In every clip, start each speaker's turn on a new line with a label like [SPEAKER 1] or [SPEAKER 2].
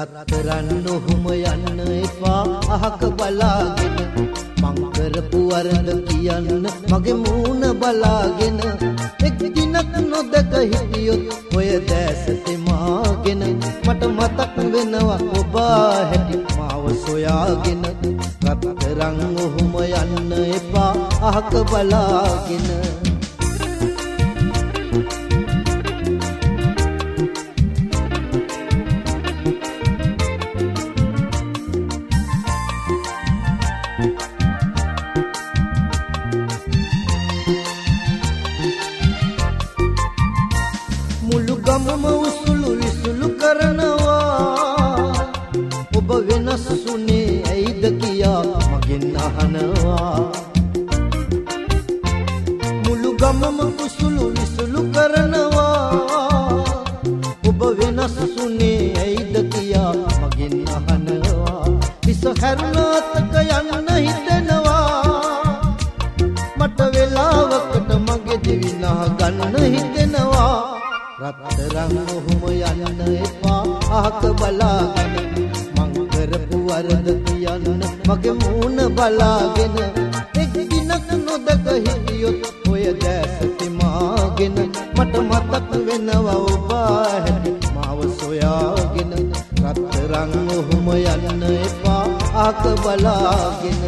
[SPEAKER 1] රත්තරන් ඔහුම යන්න එපා අහක බලාගෙන මං කරපු වරද කියන්න මගේ මූණ බලාගෙන එක් දිනක් නොදක හිටියොත් ඔය දැස තෙමාගෙන මට මතක් වෙනවා ඔබ හැටි මාව සොයාගෙන රත්තරන් ඔහුම යන්න එපා අහක බලාගෙන මුළු ගමම උසුළු විසුළු කරනවා ඔබ වෙනස් වුණේ ඇයිද කියා මගෙන් අහනවා මුළු ගමම උසුළු විසුළු කරනවා ඔබ වෙනස් වුණේ ඇයිද කියා මගෙන් අහනවා විස හැරුණාතක යන්න හිතෙනවා මට වෙලාවකට මගේ දිවිනා ගන්න හිතෙනවා රත්තරන් ඔහුම යන්න එපා අහක බලාගෙන මං කරපු වරද කියන්න මගේ මූණ බලාගෙන එක් දිනක් නොදක හිටියොත් ඔය දැස තෙමාගෙන මට මතක් වෙනවා ඔබ හැටි මාව සොයාගෙන රත්තරන් ඔහුම යන්න එපා අහක බලාගෙන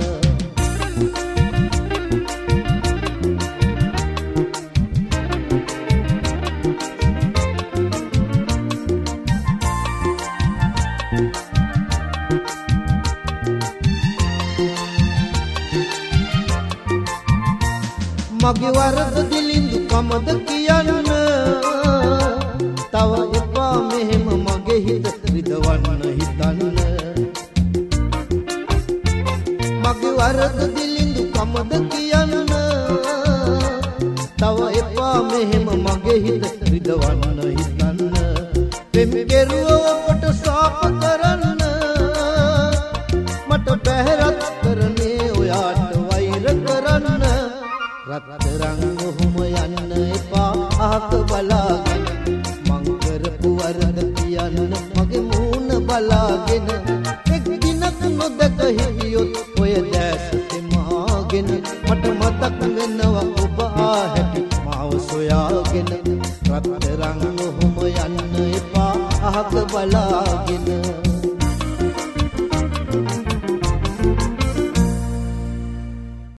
[SPEAKER 1] මගේ වරද දිලිඳු කමද කියන්න තව එපා මෙහෙම මගේ හිත රිදවන්න හිතන්න මගේ වරද දිලිඳු කමද කියන්න තව එපා මෙහෙම මගේ හිත රිදවන්න හිතන්න පෙම් කෙරුව ඔබට සාප කරන්න මට බැහැරත් කරන්නේ ඔයාට වෛර කරන්න රත්තරන් ඔහුම යන්න එපා අහක බලාගෙන මං කරපු වරද කියන්න මගේ මූණ බලාගෙන එක් දිනක් නොදක හිටියොත් ඔය දැස තෙමාගෙන මට මතක් වෙනවා ඔබ හැටි මාව සොයාගෙන රත්තරන් ඔහුම යන්න එපා අහක බලාගෙන